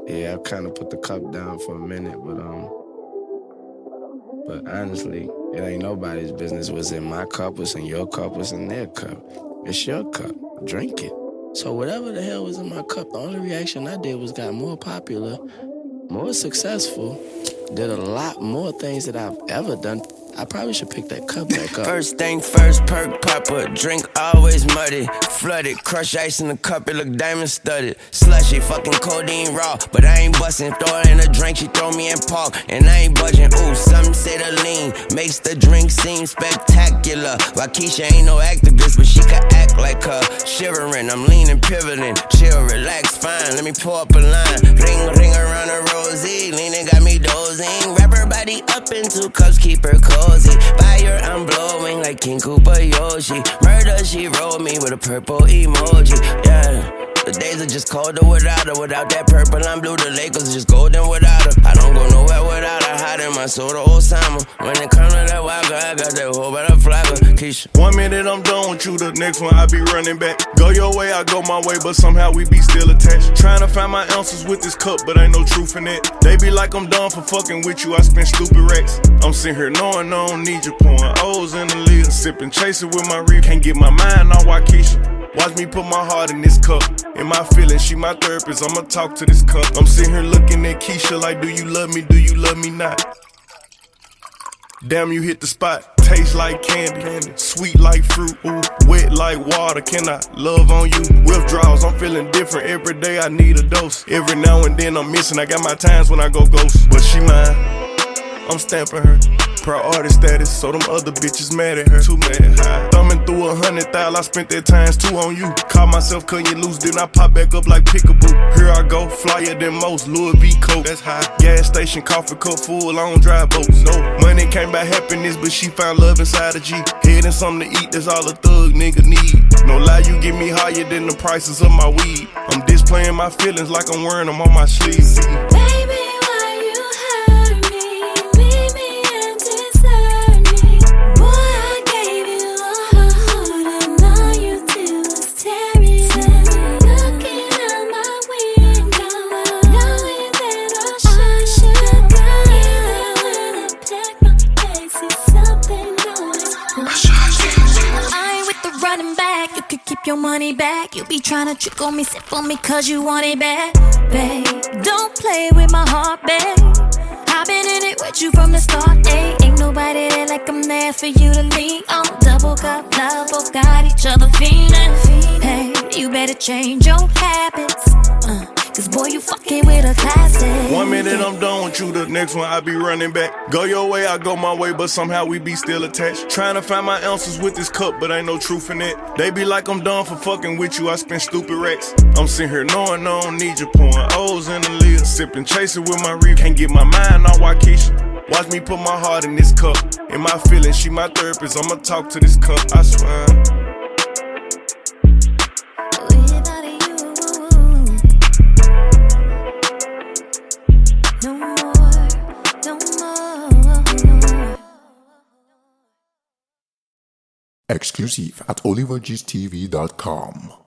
Yeah, I kind of put the cup down for a minute, but honestly, it ain't nobody's business what's in my cup, what's in your cup, what's in their cup. It's your cup. Drink it. So whatever the hell was in my cup, the only reaction I did was got more popular, more successful, did a lot more things that I've ever done. I probably should pick that cup back up. First thing first, perk popper, drink always muddy. Flooded, crush ice in the cup, it look diamond studded. Slushy, fucking codeine raw, but I ain't bustin'. Throw her in a drink, she throw me in park, and I ain't budging. Ooh, some say the lean makes the drink seem spectacular. Waukesha ain't no activist, but she could act like her. Shivering, I'm leaning, pivoting, chill, relax, fine. Let me pour up a line, ring around a rosy. Leaning got me dozing. Wrap her body up in 2 cups, keep her cozy. Fire, I'm blowing like King Koopa Yoshi. Murder, she rolled me with a purple emoji. Yeah, the days are just colder without her. Without that purple, I'm blue. The Lakers just golden without her. I don't go nowhere without her. Hiding my soul to Osama. When it comes to that waka, I got that whole better flagger. Keisha. 1 minute I'm done with you, the next one I be running back. Go your way, I go my way, but somehow we be still attached. Trying to find my ounces with this cup, but ain't no truth in it. They be like I'm done for fucking with you, I spend stupid racks. I'm sitting here knowing I don't need you, pouring O's in the lid. Sipping, chasing with my reef, can't get my mind on Waukesha. Watch me put my heart in this cup. In my feelings, she my therapist, I'ma talk to this cup. I'm sitting here looking at Keisha like, do you love me, do you love me not? Damn, you hit the spot. Taste like candy, sweet like fruit, ooh, wet like water. Can I love on you? Withdrawals, I'm feeling different. Every day I need a dose. Every now and then I'm missing. I got my times when I go ghost. But she mine, I'm stamping her. Priority status, so them other bitches mad at her. Too mad, high. Thumbing through 100,000, I spent that times 2 on you. Caught myself cutting you loose, then I pop back up like Pickaboo. Here I go, flyer than most, Louis V. Coke. That's high. Gas station, coffee cup full, I don't drive boats. No, money came by happiness, but she found love inside a G. Head and something to eat, that's all a thug nigga need. No lie, you get me higher than the prices of my weed. I'm displaying my feelings like I'm wearing them on my sleeves. Baby, your money back. You be tryna trick on me, sip on me cause you want it bad. Babe, don't play with my heart, babe. I've been in it with you from the start, ayy. Ain't nobody there like I'm there for you to lean on. Double cup love, both got each other feeling. Hey, you better change your habits, cause boy, you fucking with a classic. 1 minute I'm done with you, the next one I be running back. Go your way, I go my way, but somehow we be still attached. Trying to find my ounces with this cup, but ain't no truth in it. They be like I'm done for fucking with you, I spend stupid racks. I'm sitting here knowing I don't need you, pouring O's in the lid. Sipping, chasing with my reef, can't get my mind on Waukesha. Watch me put my heart in this cup. In my feelings, she my therapist, I'ma talk to this cup, I swear. Exclusive at olivergstv.com.